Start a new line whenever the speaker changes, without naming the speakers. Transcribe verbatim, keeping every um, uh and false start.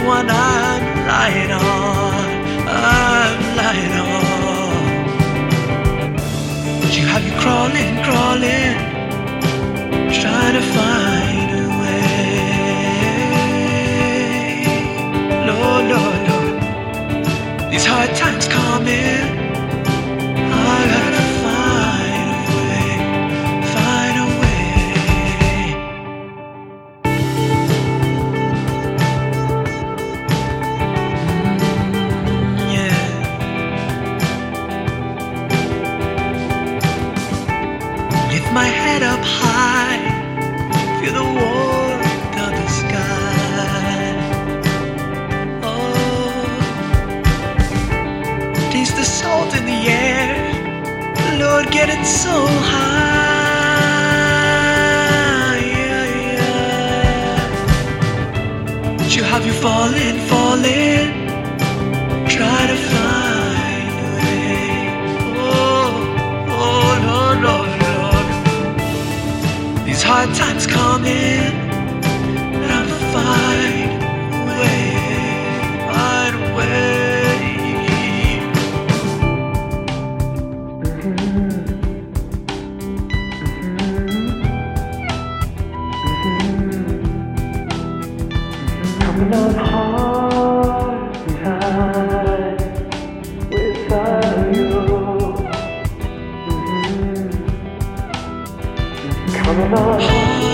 one I'm lying on, I'm lying on. But you have you crawling, crawling, trying to find a way. Lord, Lord, Lord, these hard times coming, I gotta find a way, find a way. Mm, yeah. Lift my head up high, feel the warmth of the sky. Oh, taste the salt in the air, Lord, getting so high. Yeah, yeah. But you have you fallen, fallen, try to find a way. Oh, oh, Lord, Lord, Lord, these hard times coming, and I'll find a way, find a way. Coming up hard behind without you. Mm-hmm. Coming on hard.